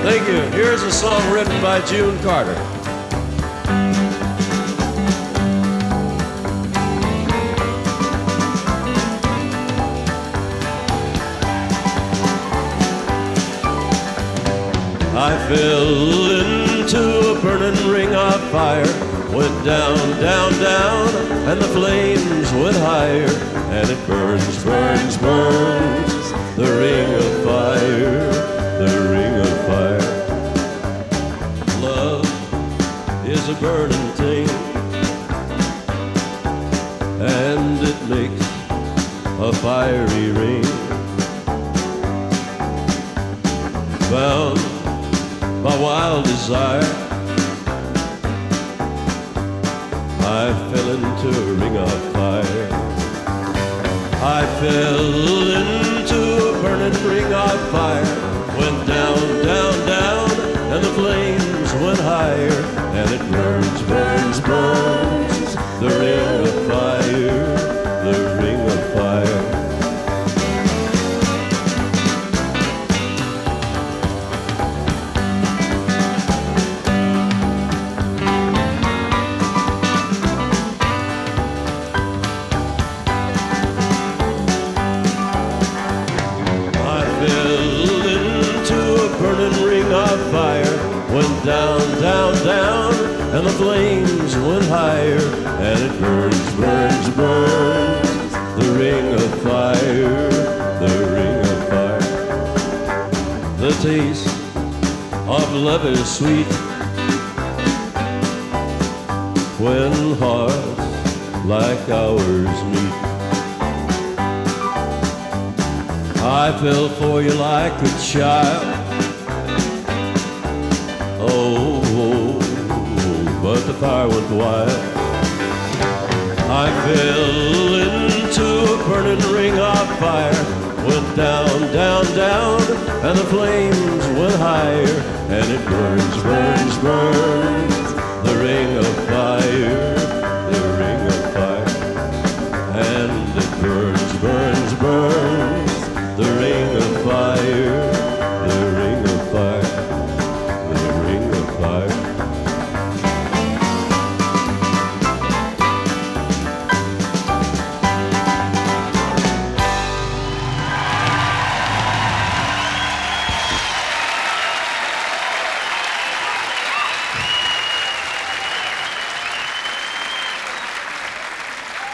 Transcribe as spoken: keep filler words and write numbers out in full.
Thank you. Here's a song written by June Carter. I fell into a burning ring of fire, went down, down, down, and the flames went higher, and it burns, burns, burns, the ring of fire, the ring of fire. Love is a burning thing, and it makes a fiery ring. Bound by wild desire, I fell into a ring of fire. I fell into a burning ring of fire, went down, down, down, and the flames went higher, and it burns, burns, burns, the ring of fire, the ring of fire. Burning ring of fire, went down, down, down, and the flames went higher, and it burns, burns, burns, the ring of fire, the ring of fire. The taste of love is sweet when hearts like ours meet. I fell for you like a child. Oh, oh, oh, but the fire went wild. I fell into a burning ring of fire, went down, down, down, and the flames went higher, and it burns, burns, burns, the ring of fire, the ring of fire, and it burns.